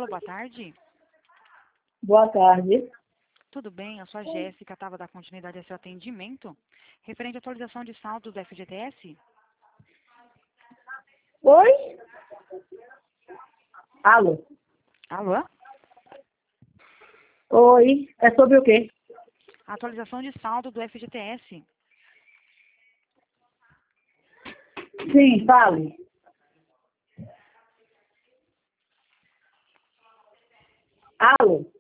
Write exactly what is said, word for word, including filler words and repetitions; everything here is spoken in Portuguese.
Alô, boa tarde. Boa tarde. Tudo bem? Eu sou a Jéssica, estava da continuidade ao seu atendimento. Referente à atualização de saldo do F G T S? Oi? Alô? Alô? Oi. É sobre o quê? A atualização de saldo do F G T S. Sim, fale. Alô?